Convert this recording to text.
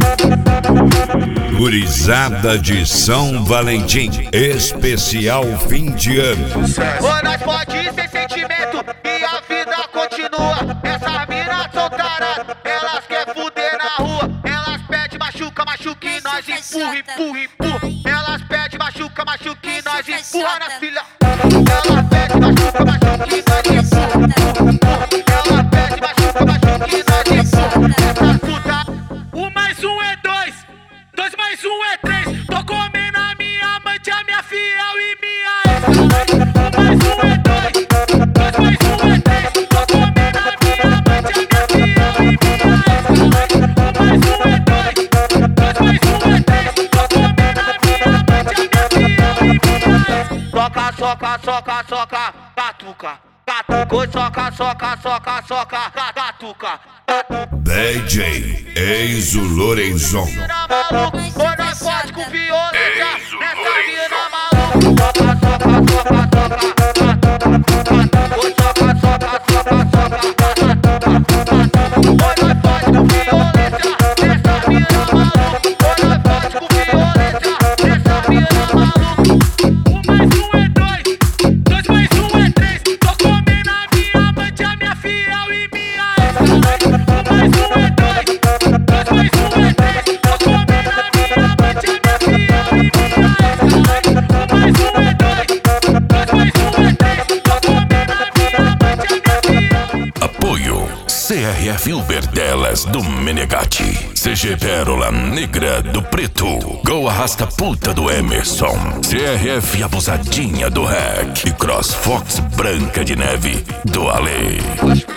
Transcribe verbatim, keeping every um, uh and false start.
Gurizada de São Valentim, especial fim de ano. Ô, nós pode ir sem sentimento e a vida continua. Essas minas são taradas, elas querem fuder na rua. Elas pedem machuca, machuca e nós empurra, empurra, empurra. Elas pedem machuca, machuca e nós empurra na filha. Elas pedem machuca, machuca e nós empurra, empurra. Elas pedem machuca, machuca e nós empurra. Essa puta. Um mais um é dois, dois mais um é três. Tô comendo a minha amante, a minha fiel e minha ex. Um mais um é dois, dois mais um é três. Tô comendo a minha amante, a minha fiel e minha ex. Um mais um é dois, dois mais um é três. Tô comendo a minha amante, a minha fiel e minha ex. Soca, soca, soca, soca, catuca. Catuca, soca, soca, soca, soca, catuca. D J Enzo Lorenzon. Mina maluco, ou nós pode com violência. Essa mina maluco. Soca, soca, soca, soca, soca, soca, soca, soca, ou nós pode com violência. Essa mina maluco, ou nós pode com violência. Essa mina maluco. Um mais um é dois, dois mais um é três. Tô comendo a minha amante, a minha fiel e minha ex. Um mais um é dois, dois mais um é três. Tô comendo a minha amante, a minha fiel e minha ex. Um mais um é dois, dois mais um é três. Tô comendo a minha amante, a minha fiel e minha ex. Apoio C R F Uber Delas do Menegatti, C G Pérola Negra do Preto, Go Arrasta Puta do Emerson, C R F Abusadinha do Hack e Cross Fox Branca de Neve do Ale.